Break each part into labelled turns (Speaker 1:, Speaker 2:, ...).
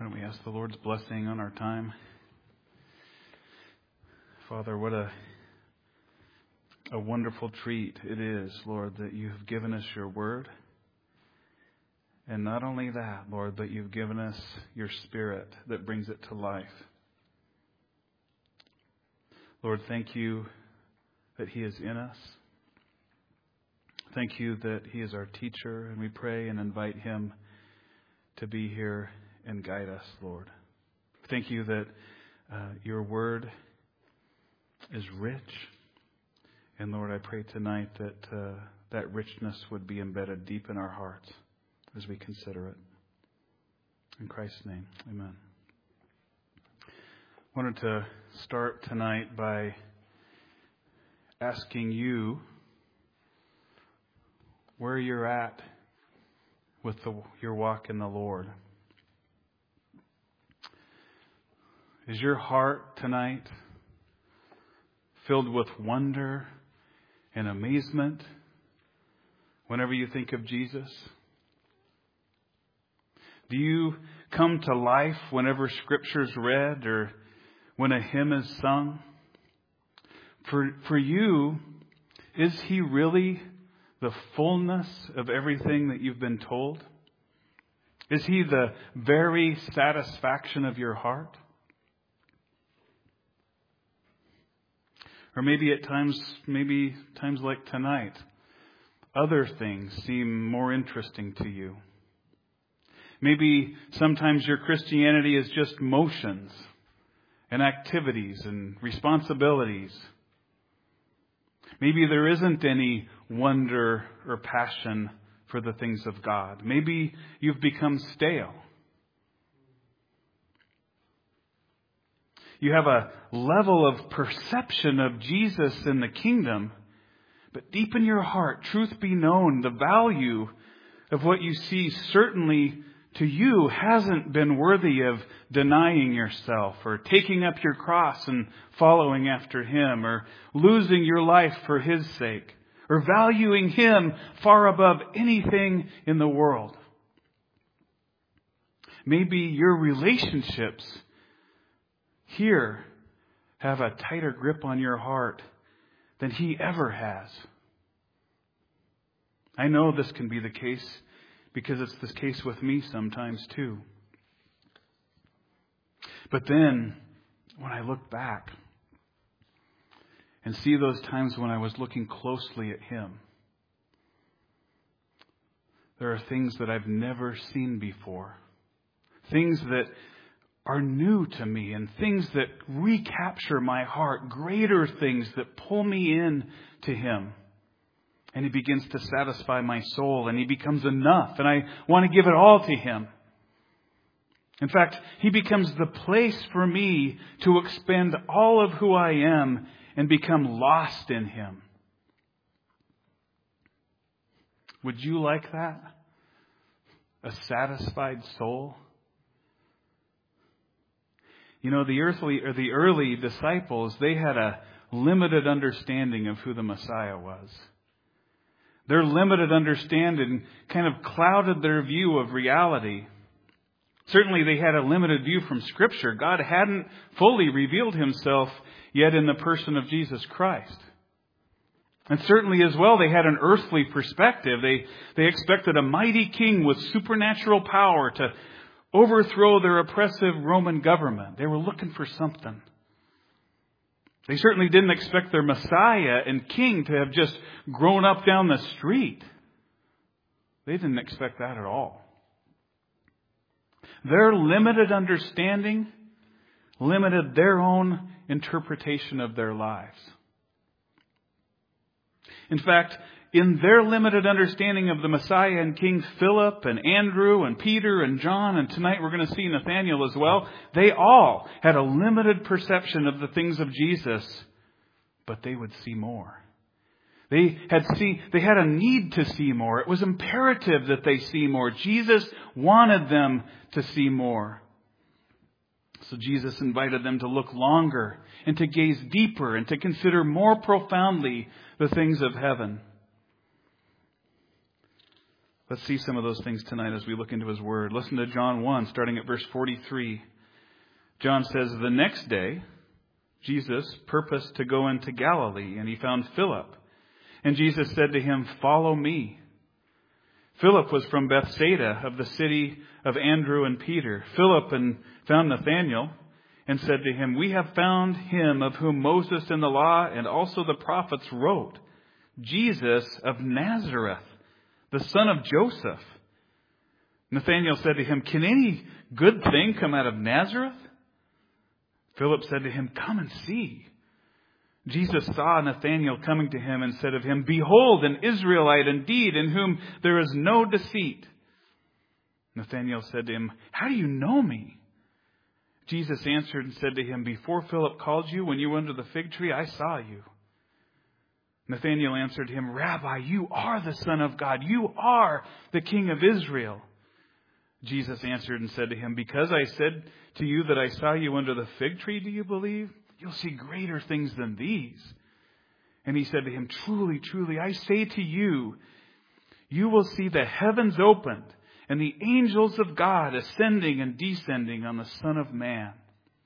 Speaker 1: Why don't we ask the Lord's blessing on our time? Father, what a wonderful treat it is, Lord, that you have given us your word. And not only that, Lord, but you've given us your Spirit that brings it to life. Lord, thank you that he is in us. Thank you that he is our teacher, and we pray and invite him to be here and guide us, Lord. Thank you that your word is rich. And Lord, I pray tonight that that richness would be embedded deep in our hearts as we consider it. In Christ's name, amen. I wanted to start tonight by asking you where you're at with your walk in the Lord. Is your heart tonight filled with wonder and amazement whenever you think of Jesus? Do you come to life whenever Scripture's read or when a hymn is sung? For you, is he really the fullness of everything that you've been told? Is he the very satisfaction of your heart? Or maybe times like tonight, other things seem more interesting to you. Maybe sometimes your Christianity is just motions and activities and responsibilities. Maybe there isn't any wonder or passion for the things of God. Maybe you've become stale. You have a level of perception of Jesus in the kingdom, but deep in your heart, truth be known, the value of what you see certainly to you hasn't been worthy of denying yourself or taking up your cross and following after him or losing your life for his sake or valuing him far above anything in the world. Maybe your relationships here have a tighter grip on your heart than he ever has. I know this can be the case because it's the case with me sometimes too. But then, when I look back and see those times when I was looking closely at him, there are things that I've never seen before. Things that are new to me and things that recapture my heart. Greater things that pull me in to him. And he begins to satisfy my soul and he becomes enough. And I want to give it all to him. In fact, he becomes the place for me to expend all of who I am and become lost in him. Would you like that? A satisfied soul? You know, the early disciples, they had a limited understanding of who the Messiah was. Their limited understanding kind of clouded their view of reality. Certainly they had a limited view from Scripture. God hadn't fully revealed himself yet in the person of Jesus Christ. And certainly as well they had an earthly perspective. They expected a mighty king with supernatural power to overthrow their oppressive Roman government. They were looking for something. They certainly didn't expect their Messiah and King to have just grown up down the street. They didn't expect that at all. Their limited understanding limited their own interpretation of their lives. In fact, in their limited understanding of the Messiah and King, Philip and Andrew and Peter and John, and tonight we're going to see Nathanael as well, they all had a limited perception of the things of Jesus, but they would see more. They had a need to see more. It was imperative that they see more. Jesus wanted them to see more. So Jesus invited them to look longer and to gaze deeper and to consider more profoundly the things of heaven. Let's see some of those things tonight as we look into His Word. Listen to John 1, starting at verse 43. John says, "The next day, Jesus purposed to go into Galilee, and He found Philip. And Jesus said to him, 'Follow me.' Philip was from Bethsaida, of the city of Andrew and Peter. Philip found Nathanael and said to him, 'We have found him of whom Moses in the law and also the prophets wrote, Jesus of Nazareth, the son of Joseph.' Nathanael said to him, 'Can any good thing come out of Nazareth?' Philip said to him, 'Come and see.' Jesus saw Nathanael coming to him and said of him, 'Behold, an Israelite indeed, in whom there is no deceit.' Nathanael said to him, 'How do you know me?' Jesus answered and said to him, 'Before Philip called you, when you were under the fig tree, I saw you.' Nathanael answered him, 'Rabbi, you are the Son of God. You are the King of Israel.' Jesus answered and said to him, 'Because I said to you that I saw you under the fig tree, do you believe? You'll see greater things than these.' And he said to him, 'Truly, truly, I say to you, you will see the heavens opened and the angels of God ascending and descending on the Son of Man.'"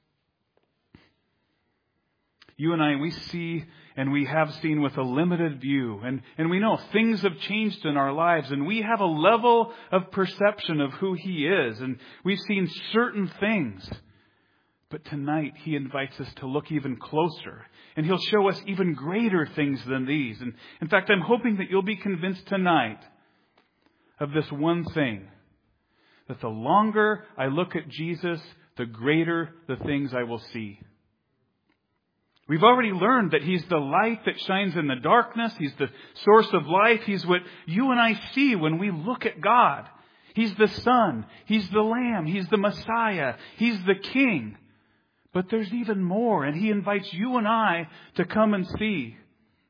Speaker 1: You and I, we see and we have seen with a limited view. And we know things have changed in our lives. And we have a level of perception of who He is. And we've seen certain things. But tonight, He invites us to look even closer. And He'll show us even greater things than these. And in fact, I'm hoping that you'll be convinced tonight of this one thing. That the longer I look at Jesus, the greater the things I will see. We've already learned that He's the light that shines in the darkness. He's the source of life. He's what you and I see when we look at God. He's the Son. He's the Lamb. He's the Messiah. He's the King. But there's even more, and He invites you and I to come and see.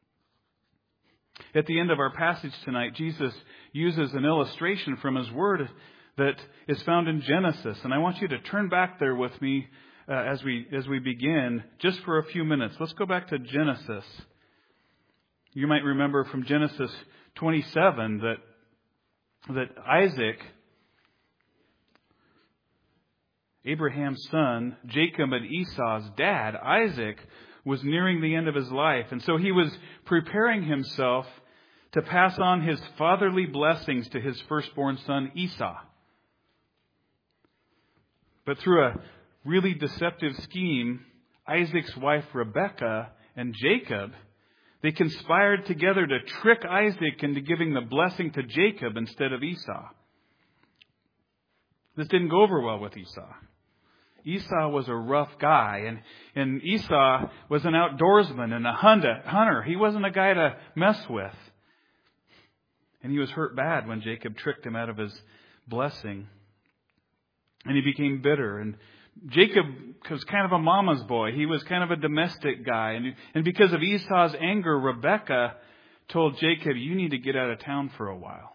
Speaker 1: At the end of our passage tonight, Jesus uses an illustration from His Word that is found in Genesis. And I want you to turn back there with me as we begin, just for a few minutes. Let's go back to Genesis. You might remember from Genesis 27 that Isaac, Abraham's son, Jacob and Esau's dad, Isaac, was nearing the end of his life. And so he was preparing himself to pass on his fatherly blessings to his firstborn son, Esau. But through a really deceptive scheme, Isaac's wife Rebekah and Jacob, they conspired together to trick Isaac into giving the blessing to Jacob instead of Esau. This didn't go over well with Esau. Esau was a rough guy, and Esau was an outdoorsman and a hunter. He wasn't a guy to mess with. And he was hurt bad when Jacob tricked him out of his blessing. And he became bitter. And Jacob was kind of a mama's boy. He was kind of a domestic guy. And because of Esau's anger, Rebekah told Jacob, "You need to get out of town for a while."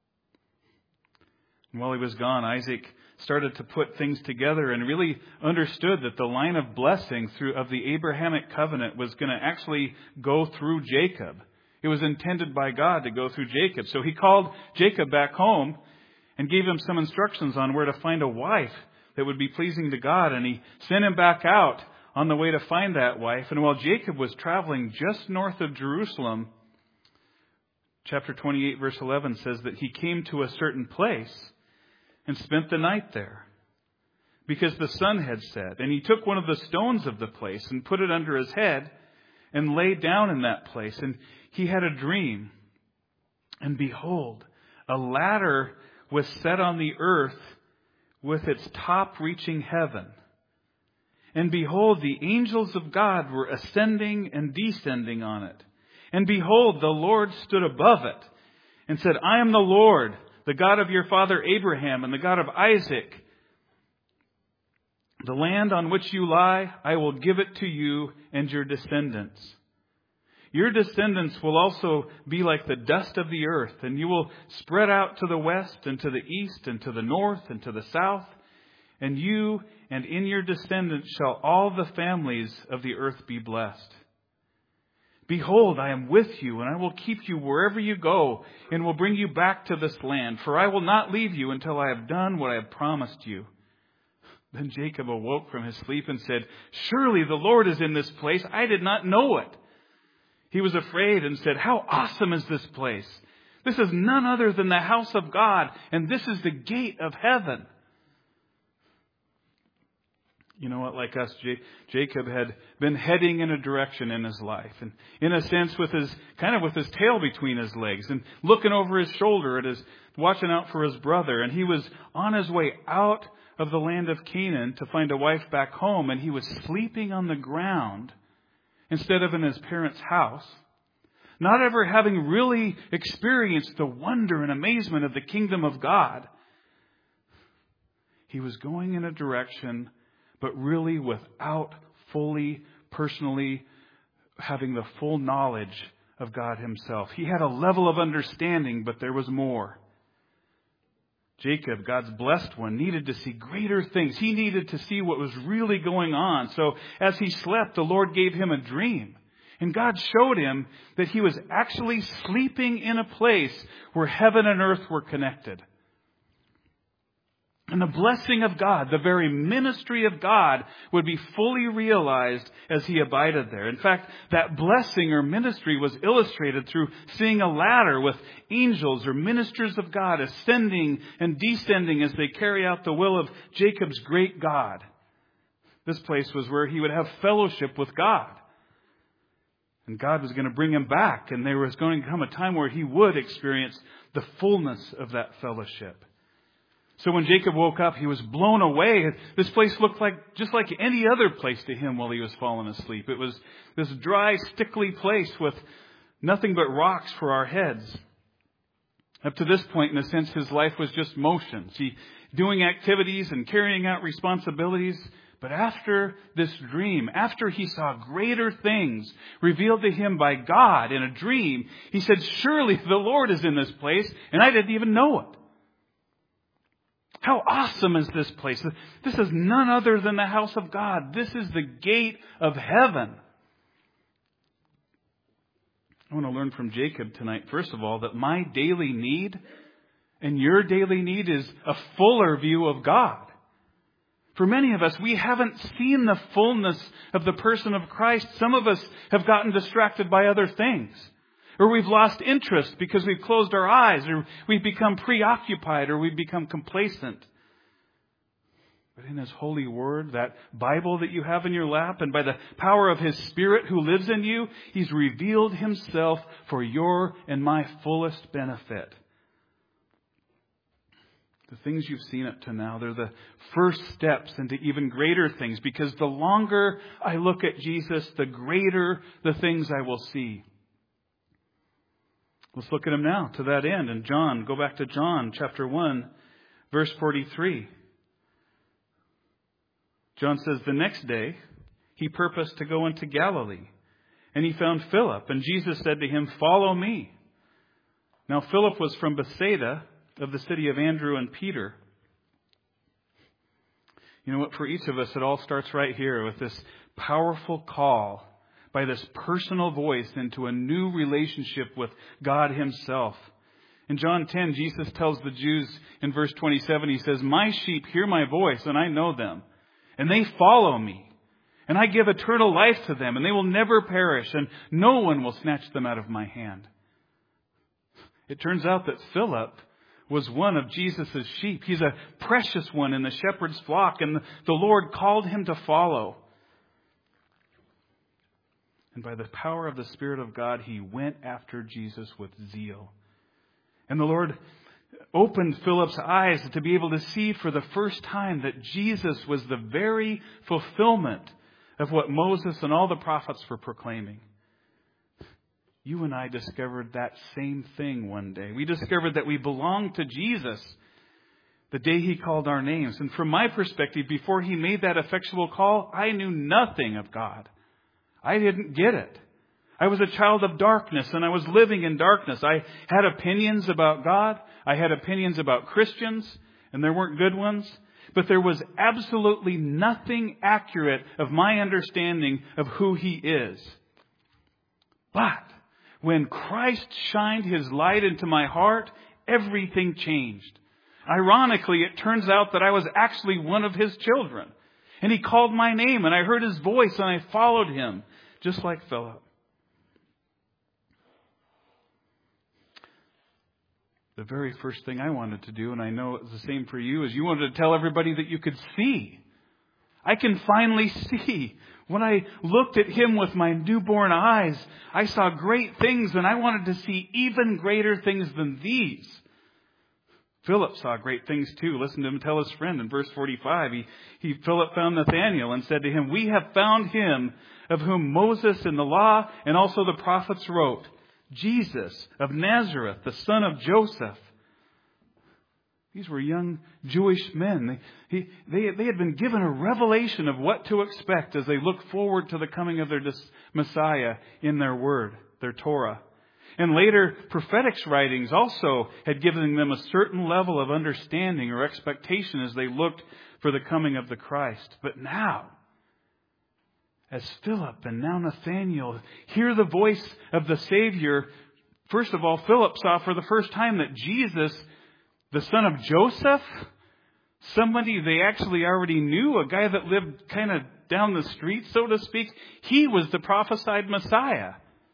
Speaker 1: And while he was gone, Isaac started to put things together and really understood that the line of blessing of the Abrahamic covenant was going to actually go through Jacob. It was intended by God to go through Jacob. So he called Jacob back home and gave him some instructions on where to find a wife that would be pleasing to God. And he sent him back out on the way to find that wife. And while Jacob was traveling just north of Jerusalem, chapter 28, verse 11 says that he came to a certain place and spent the night there, because the sun had set. And he took one of the stones of the place and put it under his head and lay down in that place. And he had a dream. And behold, a ladder was set on the earth with its top reaching heaven. And behold, the angels of God were ascending and descending on it. And behold, the Lord stood above it and said, "I am the Lord, the God of your father Abraham and the God of Isaac. The land on which you lie, I will give it to you and your descendants. Your descendants will also be like the dust of the earth, and you will spread out to the west and to the east and to the north and to the south. And you and in your descendants shall all the families of the earth be blessed. Behold, I am with you, and I will keep you wherever you go, and will bring you back to this land. For I will not leave you until I have done what I have promised you." Then Jacob awoke from his sleep and said, "Surely the Lord is in this place. I did not know it." He was afraid and said, "How awesome is this place! This is none other than the house of God, and this is the gate of heaven." You know what, like us, Jacob had been heading in a direction in his life. And in a sense, with his tail between his legs and looking over his shoulder watching out for his brother. And he was on his way out of the land of Canaan to find a wife back home. And he was sleeping on the ground instead of in his parents' house. Not ever having really experienced the wonder and amazement of the kingdom of God. He was going in a direction, but really without fully, personally having the full knowledge of God himself. He had a level of understanding, but there was more. Jacob, God's blessed one, needed to see greater things. He needed to see what was really going on. So as he slept, the Lord gave him a dream. And God showed him that he was actually sleeping in a place where heaven and earth were connected. And the blessing of God, the very ministry of God, would be fully realized as he abided there. In fact, that blessing or ministry was illustrated through seeing a ladder with angels or ministers of God ascending and descending as they carry out the will of Jacob's great God. This place was where he would have fellowship with God. And God was going to bring him back, and there was going to come a time where he would experience the fullness of that fellowship. So when Jacob woke up, he was blown away. This place looked just like any other place to him while he was falling asleep. It was this dry, stickly place with nothing but rocks for our heads. Up to this point, in a sense, his life was just motion. Doing activities and carrying out responsibilities. But after this dream, after he saw greater things revealed to him by God in a dream, he said, "Surely the Lord is in this place, and I didn't even know it. How awesome is this place? This is none other than the house of God. This is the gate of heaven." I want to learn from Jacob tonight, first of all, that my daily need and your daily need is a fuller view of God. For many of us, we haven't seen the fullness of the person of Christ. Some of us have gotten distracted by other things. Or we've lost interest because we've closed our eyes, or we've become preoccupied, or we've become complacent. But in His holy word, that Bible that you have in your lap, and by the power of His Spirit who lives in you, He's revealed Himself for your and my fullest benefit. The things you've seen up to now, they're the first steps into even greater things, because the longer I look at Jesus, the greater the things I will see. Let's look at Him now to that end. And John, go back to John chapter 1, verse 43. John says, "The next day He purposed to go into Galilee, and He found Philip, and Jesus said to him, 'Follow me.' Now Philip was from Bethsaida, of the city of Andrew and Peter." You know what? For each of us, it all starts right here with this powerful call by this personal voice into a new relationship with God Himself. In John 10, Jesus tells the Jews in verse 27, He says, "My sheep hear my voice, and I know them, and they follow me. And I give eternal life to them, and they will never perish, and no one will snatch them out of my hand." It turns out that Philip was one of Jesus' sheep. He's a precious one in the shepherd's flock, and the Lord called him to follow. And by the power of the Spirit of God, he went after Jesus with zeal. And the Lord opened Philip's eyes to be able to see for the first time that Jesus was the very fulfillment of what Moses and all the prophets were proclaiming. You and I discovered that same thing one day. We discovered that we belonged to Jesus the day He called our names. And from my perspective, before He made that effectual call, I knew nothing of God. I didn't get it. I was a child of darkness, and I was living in darkness. I had opinions about God. I had opinions about Christians, and there weren't good ones. But there was absolutely nothing accurate of my understanding of who He is. But when Christ shined His light into my heart, everything changed. Ironically, it turns out that I was actually one of His children. And He called my name, and I heard His voice, and I followed Him, just like Philip. The very first thing I wanted to do, and I know it's the same for you, is you wanted to tell everybody that you could see. I can finally see. When I looked at Him with my newborn eyes, I saw great things, and I wanted to see even greater things than these. Philip saw great things too. Listen to him tell his friend in verse 45. Philip found Nathanael and said to him, "We have found him of whom Moses in the law and also the prophets wrote, Jesus of Nazareth, the son of Joseph." These were young Jewish men. They had been given a revelation of what to expect as they looked forward to the coming of their Messiah in their word, their Torah. And later, prophetic writings also had given them a certain level of understanding or expectation as they looked for the coming of the Christ. But now, as Philip and now Nathanael hear the voice of the Savior, first of all, Philip saw for the first time that Jesus, the son of Joseph, somebody they actually already knew, a guy that lived kind of down the street, so to speak, he was the prophesied Messiah.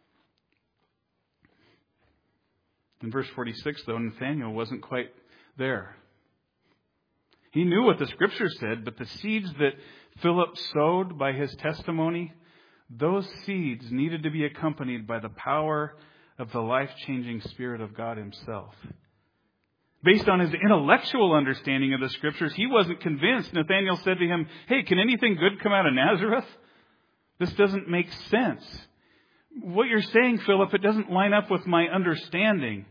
Speaker 1: In verse 46, though, Nathanael wasn't quite there. He knew what the Scripture said, but the seeds that Philip sowed by his testimony, those seeds needed to be accompanied by the power of the life-changing Spirit of God Himself. Based on his intellectual understanding of the Scriptures, he wasn't convinced. Nathanael said to him, "Hey, can anything good come out of Nazareth? This doesn't make sense. What you're saying, Philip, it doesn't line up with my understanding."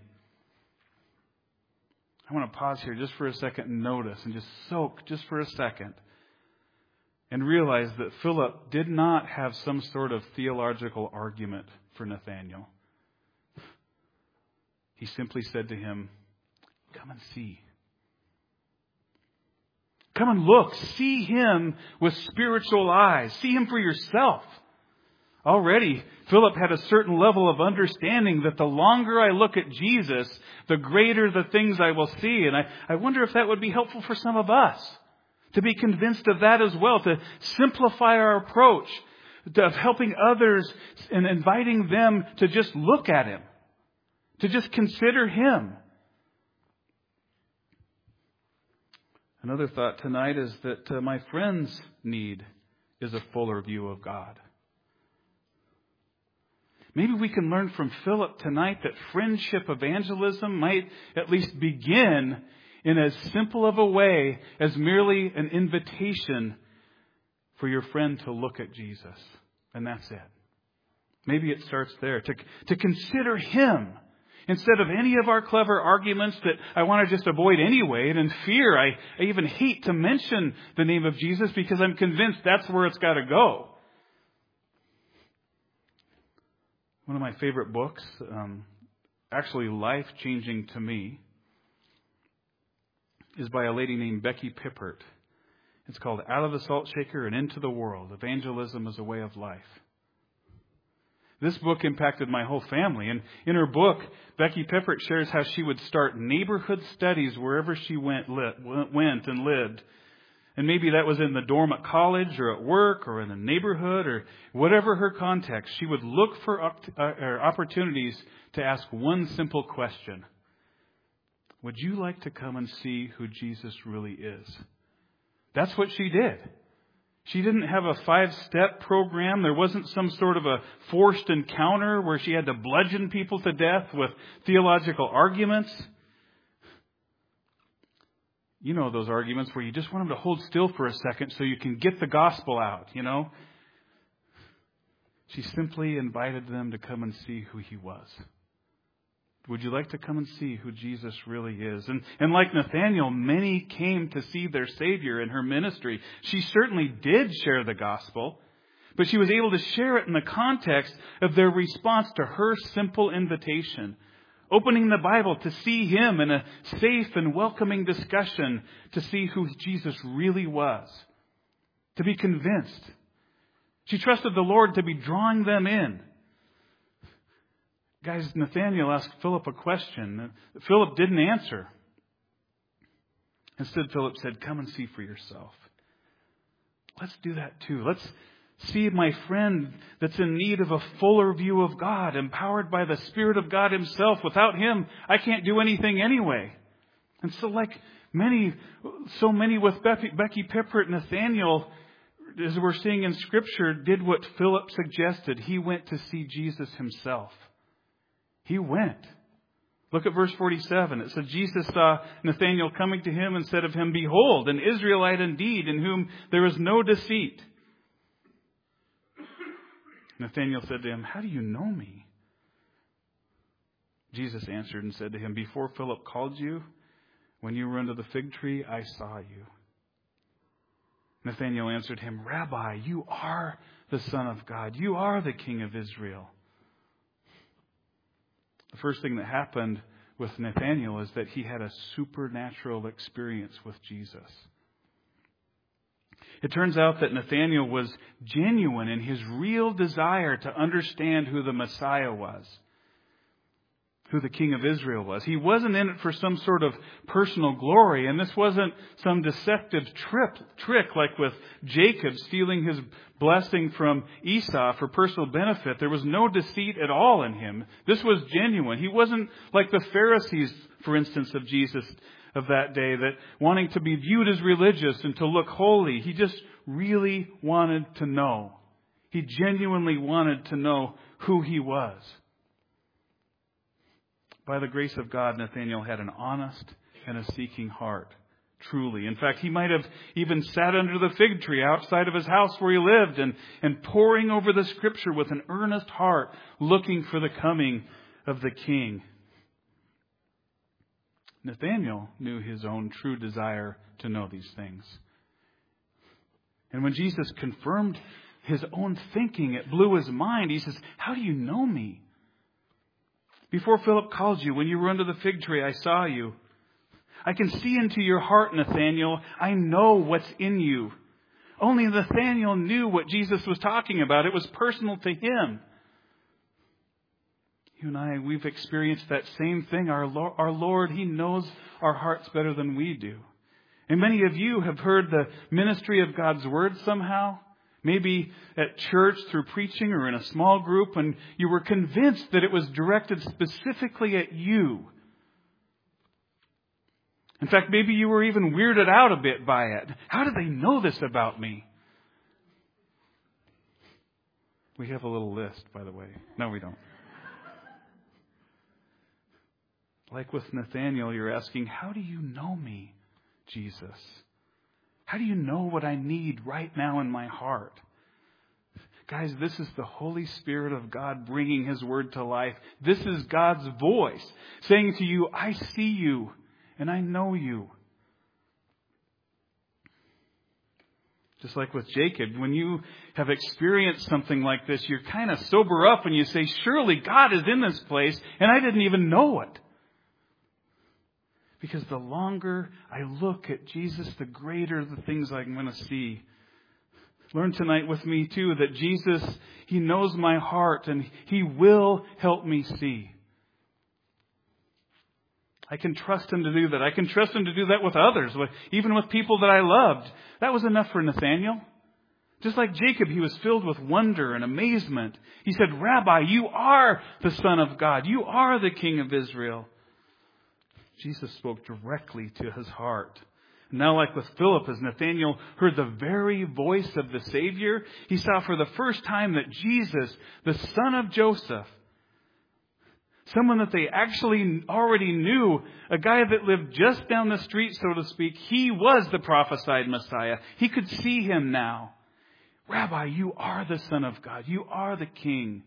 Speaker 1: I want to pause here just for a second and notice and just soak just for a second and realize that Philip did not have some sort of theological argument for Nathanael. He simply said to him, "Come and see. Come and look. See Him with spiritual eyes. See Him for yourself." Already, Philip had a certain level of understanding that the longer I look at Jesus, the greater the things I will see. And I wonder if that would be helpful for some of us, to be convinced of that as well, to simplify our approach, of helping others and inviting them to just look at Him, to just consider Him. Another thought tonight is that my friends' need is a fuller view of God. Maybe we can learn from Philip tonight that friendship evangelism might at least begin in as simple of a way as merely an invitation for your friend to look at Jesus. And that's it. Maybe it starts there. To consider Him instead of any of our clever arguments that I want to just avoid anyway. And in fear, I even hate to mention the name of Jesus because I'm convinced that's where it's got to go. One of my favorite books, actually life-changing to me, is by a lady named Becky Pippert. It's called Out of the Salt Shaker and Into the World, Evangelism as a Way of Life. This book impacted my whole family. And in her book, Becky Pippert shares how she would start neighborhood studies wherever she went and lived. And maybe that was in the dorm at college or at work or in the neighborhood or whatever her context. She would look for opportunities to ask one simple question. Would you like to come and see who Jesus really is? That's what she did. She didn't have a 5-step program. There wasn't some sort of a forced encounter where she had to bludgeon people to death with theological arguments. You know those arguments where you just want them to hold still for a second so you can get the gospel out, you know. She simply invited them to come and see who He was. Would you like to come and see who Jesus really is? And like Nathanael, many came to see their Savior in her ministry. She certainly did share the gospel, but she was able to share it in the context of their response to her simple invitation. Opening the Bible to see Him in a safe and welcoming discussion to see who Jesus really was. To be convinced. She trusted the Lord to be drawing them in. Guys, Nathanael asked Philip a question. Philip didn't answer. Instead, Philip said, come and see for yourself. Let's do that too. Let's see my friend that's in need of a fuller view of God, empowered by the Spirit of God Himself. Without Him, I can't do anything anyway. And so so many with Becky Pippert, Nathanael, as we're seeing in Scripture, did what Philip suggested. He went to see Jesus Himself. He went. Look at verse 47. It said, Jesus saw Nathanael coming to him and said of him, behold, an Israelite indeed, in whom there is no deceit. Nathanael said to him, how do you know me? Jesus answered and said to him, before Philip called you, when you were under the fig tree, I saw you. Nathanael answered him, Rabbi, you are the Son of God. You are the King of Israel. The first thing that happened with Nathanael is that he had a supernatural experience with Jesus. It turns out that Nathanael was genuine in his real desire to understand who the Messiah was, who the King of Israel was. He wasn't in it for some sort of personal glory, and this wasn't some deceptive trick like with Jacob stealing his blessing from Esau for personal benefit. There was no deceit at all in him. This was genuine. He wasn't like the Pharisees, for instance, of Jesus of that day, that wanting to be viewed as religious and to look holy. He just really wanted to know. He genuinely wanted to know who He was. By the grace of God, Nathanael had an honest and a seeking heart, truly. In fact, he might have even sat under the fig tree outside of his house where he lived and poring over the Scripture with an earnest heart, looking for the coming of the King. Nathanael knew his own true desire to know these things. And when Jesus confirmed his own thinking, it blew his mind. He says, how do you know me? Before Philip called you, when you were under the fig tree, I saw you. I can see into your heart, Nathanael. I know what's in you. Only Nathanael knew what Jesus was talking about. It was personal to him. You and I, we've experienced that same thing. Our Lord, He knows our hearts better than we do. And many of you have heard the ministry of God's Word somehow. Maybe at church through preaching or in a small group, and you were convinced that it was directed specifically at you. In fact, maybe you were even weirded out a bit by it. How do they know this about me? We have a little list, by the way. No, we don't. Like with Nathanael, you're asking, how do you know me, Jesus? How do you know what I need right now in my heart? Guys, this is the Holy Spirit of God bringing His Word to life. This is God's voice saying to you, I see you and I know you. Just like with Jacob, when you have experienced something like this, you're kind of sober up and you say, surely God is in this place and I didn't even know it. Because the longer I look at Jesus, the greater the things I'm going to see. Learn tonight with me too that Jesus, He knows my heart and He will help me see. I can trust Him to do that. I can trust Him to do that with others, even with people that I loved. That was enough for Nathanael. Just like Jacob, he was filled with wonder and amazement. He said, Rabbi, you are the Son of God. You are the King of Israel. Jesus spoke directly to his heart. Now, like with Philip, as Nathanael heard the very voice of the Savior, he saw for the first time that Jesus, the son of Joseph, someone that they actually already knew, a guy that lived just down the street, so to speak, he was the prophesied Messiah. He could see Him now. Rabbi, you are the Son of God. You are the King.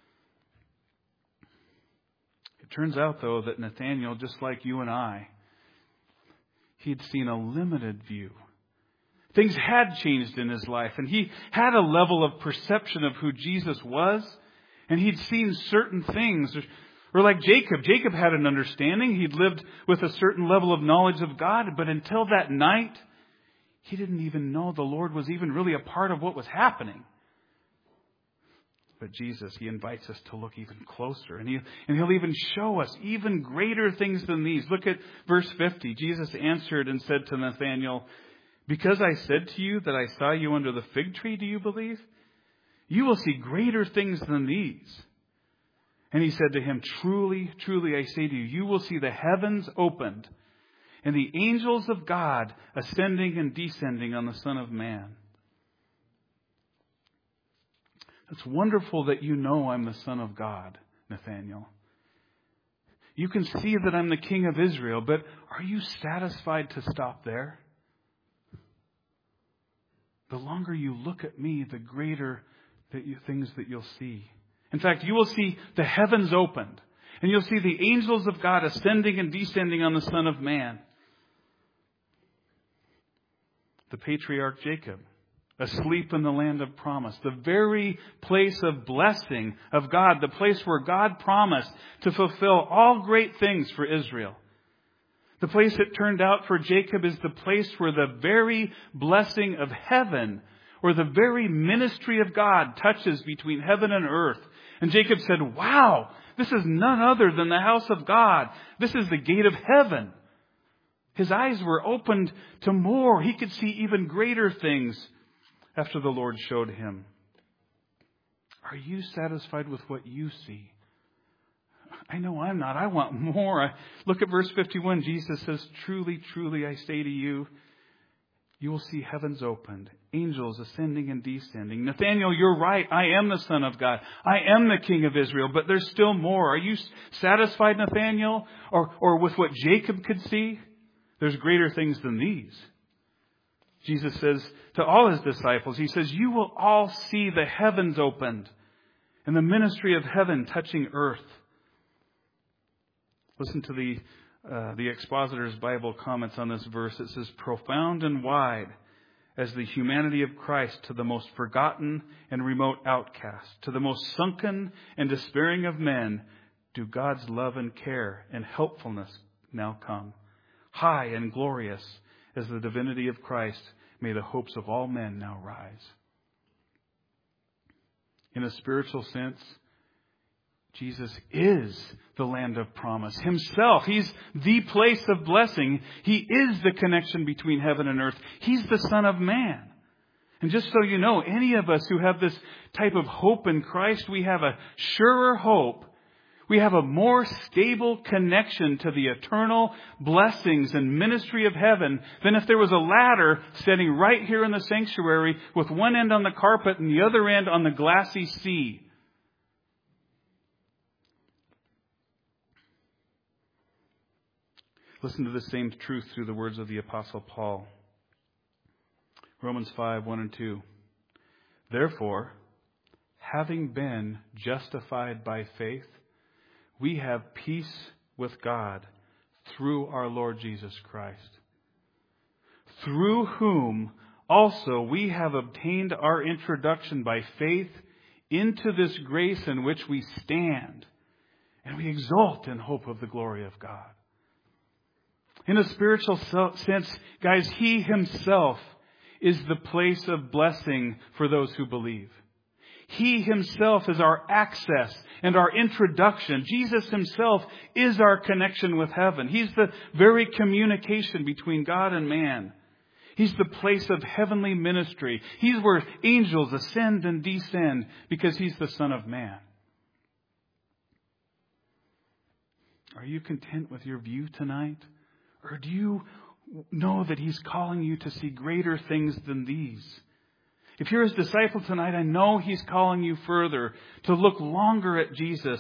Speaker 1: Turns out, though, that Nathanael, just like you and I, he'd seen a limited view. Things had changed in his life, and he had a level of perception of who Jesus was, and he'd seen certain things. Or like Jacob. Jacob had an understanding. He'd lived with a certain level of knowledge of God, but until that night, he didn't even know the Lord was even really a part of what was happening. But Jesus, He invites us to look even closer. And He'll even show us even greater things than these. Look at verse 50. Jesus answered and said to Nathanael, "Because I said to you that I saw you under the fig tree, do you believe? You will see greater things than these." And He said to him, "Truly, truly, I say to you, you will see the heavens opened and the angels of God ascending and descending on the Son of Man." It's wonderful that you know I'm the Son of God, Nathanael. You can see that I'm the King of Israel, but are you satisfied to stop there? The longer you look at me, the greater things that you'll see. In fact, you will see the heavens opened, and you'll see the angels of God ascending and descending on the Son of Man. The patriarch Jacob, asleep in the land of promise, the very place of blessing of God, the place where God promised to fulfill all great things for Israel. The place it turned out for Jacob is the place where the very blessing of heaven, or the very ministry of God, touches between heaven and earth. And Jacob said, "Wow, this is none other than the house of God. This is the gate of heaven." His eyes were opened to more. He could see even greater things after the Lord showed him. Are you satisfied with what you see? I know I'm not. I want more. Look at verse 51. Jesus says, "Truly, truly, I say to you, you will see heavens opened, angels ascending and descending." Nathanael, you're right. I am the Son of God. I am the King of Israel, but there's still more. Are you satisfied, Nathanael? Or with what Jacob could see? There's greater things than these. Jesus says to all His disciples, He says, "You will all see the heavens opened and the ministry of heaven touching earth." Listen to the Expositor's Bible comments on this verse. It says, "Profound and wide as the humanity of Christ to the most forgotten and remote outcast, to the most sunken and despairing of men, do God's love and care and helpfulness now come. High and glorious as the divinity of Christ, may the hopes of all men now rise." In a spiritual sense, Jesus is the land of promise Himself. He's the place of blessing. He is the connection between heaven and earth. He's the Son of Man. And just so you know, any of us who have this type of hope in Christ, we have a surer hope. We have a more stable connection to the eternal blessings and ministry of heaven than if there was a ladder standing right here in the sanctuary with one end on the carpet and the other end on the glassy sea. Listen to the same truth through the words of the Apostle Paul. Romans 5, 1 and 2. "Therefore, having been justified by faith, we have peace with God through our Lord Jesus Christ, through whom also we have obtained our introduction by faith into this grace in which we stand, and we exult in hope of the glory of God." In a spiritual sense, guys, He Himself is the place of blessing for those who believe. He Himself is our access and our introduction. Jesus Himself is our connection with heaven. He's the very communication between God and man. He's the place of heavenly ministry. He's where angels ascend and descend because He's the Son of Man. Are you content with your view tonight? Or do you know that He's calling you to see greater things than these? If you're His disciple tonight, I know He's calling you further, to look longer at Jesus.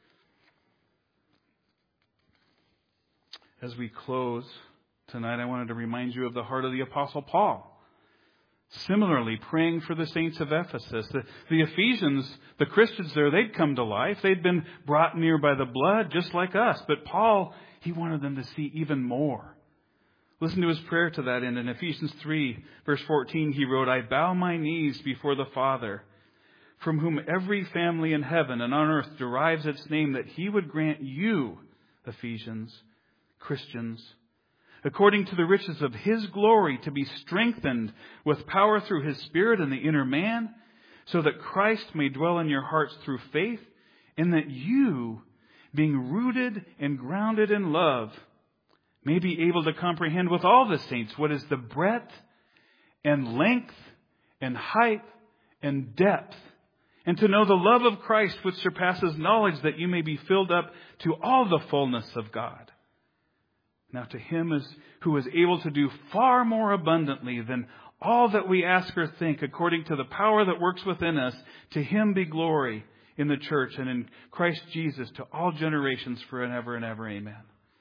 Speaker 1: As we close tonight, I wanted to remind you of the heart of the Apostle Paul. Similarly, praying for the saints of Ephesus. The Ephesians, the Christians there, they'd come to life. They'd been brought near by the blood, just like us. But Paul, he wanted them to see even more. Listen to his prayer to that end. In Ephesians 3, verse 14, he wrote, "I bow my knees before the Father, from whom every family in heaven and on earth derives its name, that He would grant you," Ephesians, Christians, "according to the riches of His glory, to be strengthened with power through His Spirit in the inner man, so that Christ may dwell in your hearts through faith, and that you, being rooted and grounded in love, may be able to comprehend with all the saints what is the breadth and length and height and depth, and to know the love of Christ which surpasses knowledge, that you may be filled up to all the fullness of God. Now to Him who is able to do far more abundantly than all that we ask or think, according to the power that works within us, to Him be glory in the church and in Christ Jesus to all generations forever and ever. Amen.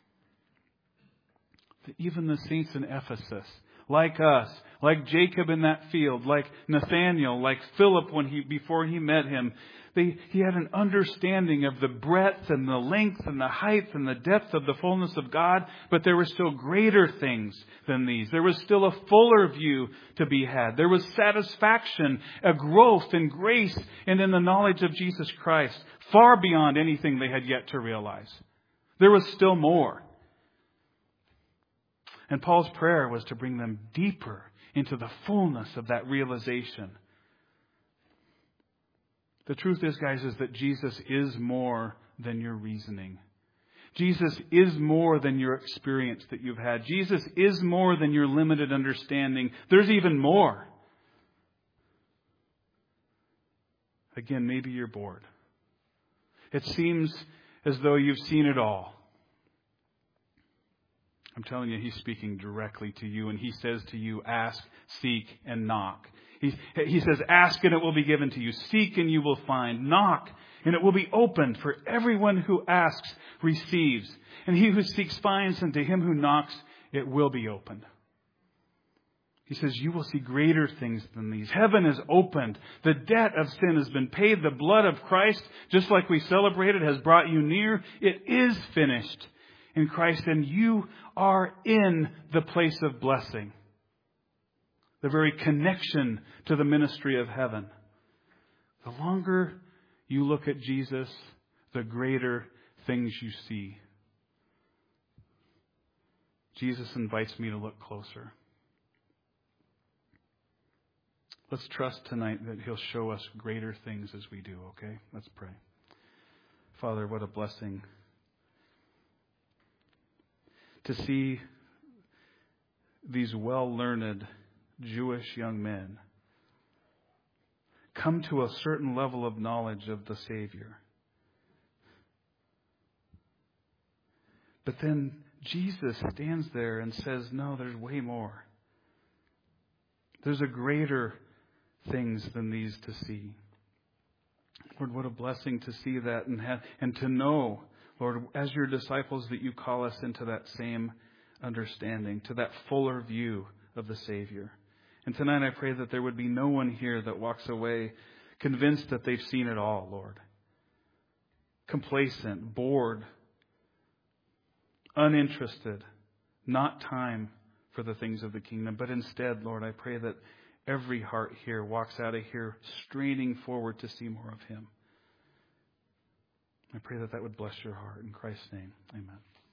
Speaker 1: Even the saints in Ephesus, like us, like Jacob in that field, like Nathaniel, like Philip before he met him, he had an understanding of the breadth and the length and the height and the depth of the fullness of God, but there were still greater things than these. There was still a fuller view to be had. There was satisfaction, a growth in grace and in the knowledge of Jesus Christ, far beyond anything they had yet to realize. There was still more. And Paul's prayer was to bring them deeper into the fullness of that realization. The truth is, guys, is that Jesus is more than your reasoning. Jesus is more than your experience that you've had. Jesus is more than your limited understanding. There's even more. Again, maybe you're bored. It seems as though you've seen it all. I'm telling you, He's speaking directly to you, and He says to you, ask, seek, and knock. He says, ask and it will be given to you. Seek and you will find. Knock and it will be opened. For everyone who asks receives. And he who seeks finds, and to him who knocks it will be opened. He says, you will see greater things than these. Heaven is opened. The debt of sin has been paid. The blood of Christ, just like we celebrated, has brought you near. It is finished in Christ, and you are in the place of blessing. The very connection to the ministry of heaven. The longer you look at Jesus, the greater things you see. Jesus invites me to look closer. Let's trust tonight that He'll show us greater things as we do, okay? Let's pray. Father, what a blessing to see these well-learned Jewish young men come to a certain level of knowledge of the Savior. But then Jesus stands there and says, no, there's way more. There's a greater things than these to see. Lord, what a blessing to see that and to know, Lord, as your disciples, that you call us into that same understanding, to that fuller view of the Savior. And tonight I pray that there would be no one here that walks away convinced that they've seen it all, Lord. Complacent, bored, uninterested, not time for the things of the kingdom. But instead, Lord, I pray that every heart here walks out of here straining forward to see more of Him. I pray that would bless your heart. In Christ's name, amen.